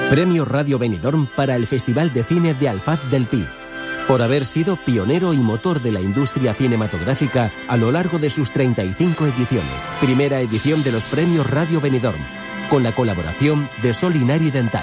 Premio Radio Benidorm para el Festival de Cine de Alfaz del Pi, por haber sido pionero y motor de la industria cinematográfica a lo largo de sus 35 ediciones. Primera edición de los Premios Radio Benidorm, con la colaboración de Solinari Dental.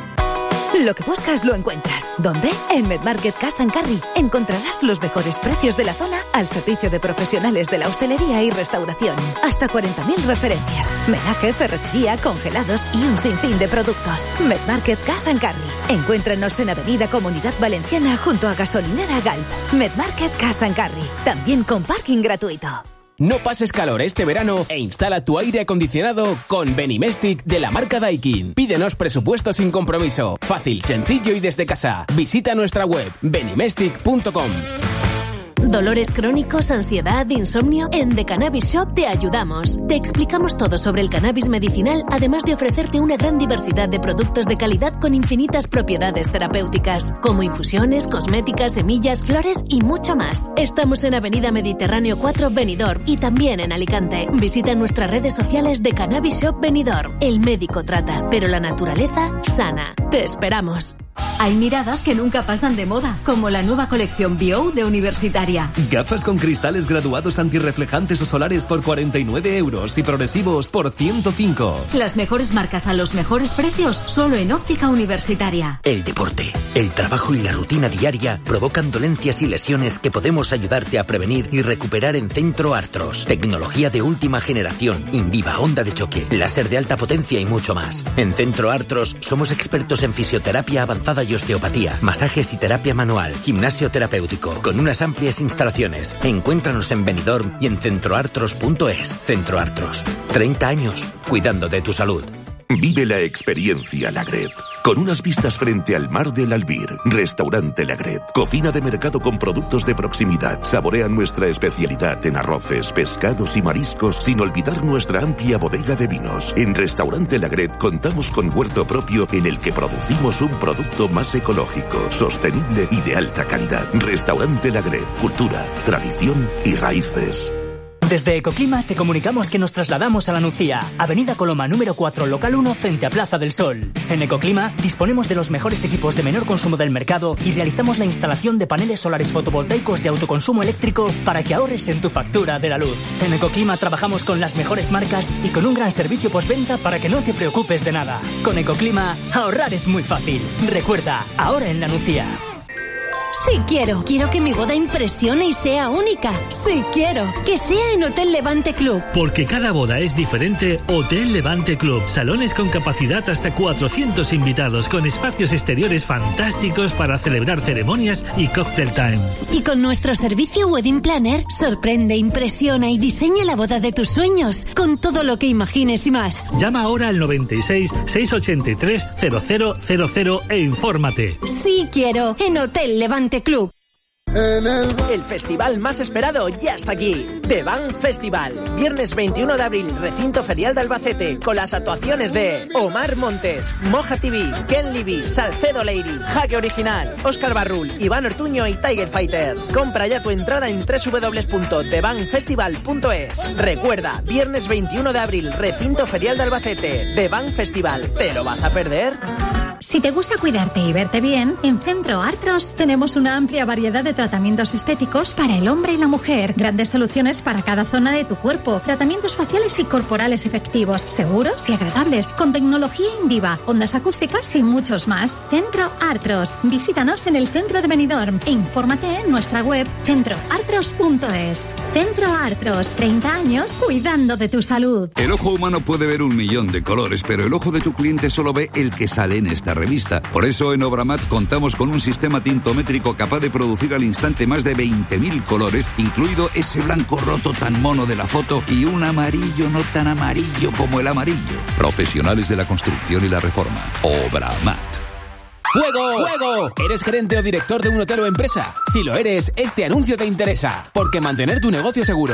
Lo que buscas lo encuentras. ¿Dónde? En Medmarket Cash & Carry. Encontrarás los mejores precios de la zona al servicio de profesionales de la hostelería y restauración. Hasta 40.000 referencias. Menaje, ferretería, congelados y un sinfín de productos. Medmarket Cash & Carry. Encuéntranos en Avenida Comunidad Valenciana junto a Gasolinera Galp. Medmarket Cash & Carry. También con parking gratuito. No pases calor este verano e instala tu aire acondicionado con Benimestic de la marca Daikin. Pídenos presupuesto sin compromiso. Fácil, sencillo y desde casa. Visita nuestra web benimestic.com. Dolores crónicos, ansiedad, insomnio. En The Cannabis Shop te ayudamos. Te explicamos todo sobre el cannabis medicinal, además de ofrecerte una gran diversidad de productos de calidad con infinitas propiedades terapéuticas, como infusiones, cosméticas, semillas, flores y mucho más. Estamos en Avenida Mediterráneo 4, Benidorm, y también en Alicante. Visita nuestras redes sociales de Cannabis Shop Benidorm. El médico trata, pero la naturaleza sana. Te esperamos. Hay miradas que nunca pasan de moda, como la nueva colección Bio de Universitaria. Gafas con cristales graduados antirreflejantes o solares por 49 euros y progresivos por 105. Las mejores marcas a los mejores precios, solo en Óptica Universitaria. El deporte, el trabajo y la rutina diaria provocan dolencias y lesiones que podemos ayudarte a prevenir y recuperar en Centro Artros. Tecnología de última generación, Indiva, onda de choque, láser de alta potencia y mucho más. En Centro Artros somos expertos en fisioterapia avanzada y osteopatía, masajes y terapia manual, gimnasio terapéutico, con unas amplias instalaciones. Encuéntranos en Benidorm y en centroartros.es. Centro Artros, 30 años cuidando de tu salud. Vive la experiencia Lagret, con unas vistas frente al mar del Albir. Restaurante Lagret, cocina de mercado con productos de proximidad. Saborea nuestra especialidad en arroces, pescados y mariscos, sin olvidar nuestra amplia bodega de vinos. En Restaurante Lagret contamos con huerto propio en el que producimos un producto más ecológico, sostenible y de alta calidad. Restaurante Lagret, cultura, tradición y raíces. Desde Ecoclima te comunicamos que nos trasladamos a La Nucía, Avenida Coloma número 4, local 1, frente a Plaza del Sol. En Ecoclima disponemos de los mejores equipos de menor consumo del mercado y realizamos la instalación de paneles solares fotovoltaicos de autoconsumo eléctrico para que ahorres en tu factura de la luz. En Ecoclima trabajamos con las mejores marcas y con un gran servicio postventa para que no te preocupes de nada. Con Ecoclima, ahorrar es muy fácil. Recuerda, ahora en La Nucía. Sí quiero. Quiero que mi boda impresione y sea única. Sí quiero. Que sea en Hotel Levante Club. Porque cada boda es diferente, Hotel Levante Club. Salones con capacidad hasta 400 invitados, con espacios exteriores fantásticos para celebrar ceremonias y cocktail time. Y con nuestro servicio Wedding Planner, sorprende, impresiona y diseña la boda de tus sueños, con todo lo que imagines y más. Llama ahora al 96 683 0000 e infórmate. Sí quiero. En Hotel Levante Club. El festival más esperado ya está aquí. The Bang Festival. Viernes 21 de abril, recinto ferial de Albacete, con las actuaciones de Omar Montes, Moja TV, Ken Levy, Salcedo Lady, Jaque Original, Óscar Barrul, Iván Ortuño y Tiger Fighter. Compra ya tu entrada en www.thebangfestival.es. Recuerda, viernes 21 de abril, recinto ferial de Albacete. The Bang Festival. ¿Te lo vas a perder? Si te gusta cuidarte y verte bien, en Centro Artros tenemos una amplia variedad de tratamientos estéticos para el hombre y la mujer. Grandes soluciones para cada zona de tu cuerpo. Tratamientos faciales y corporales efectivos, seguros y agradables, con tecnología Indiva, ondas acústicas y muchos más. Centro Artros. Visítanos en el centro de Benidorm e infórmate en nuestra web centroartros.es. Centro Artros, 30 años cuidando de tu salud. El ojo humano puede ver 1.000.000 de colores, pero el ojo de tu cliente solo ve el que sale en esta revista. Por eso en Obramat contamos con un sistema tintométrico capaz de producir al instante más de 20.000 colores, incluido ese blanco roto tan mono de la foto y un amarillo no tan amarillo como el amarillo. Profesionales de la construcción y la reforma. Obramat. ¡Fuego! ¡Fuego! ¿Eres gerente o director de un hotel o empresa? Si lo eres, este anuncio te interesa, porque mantener tu negocio seguro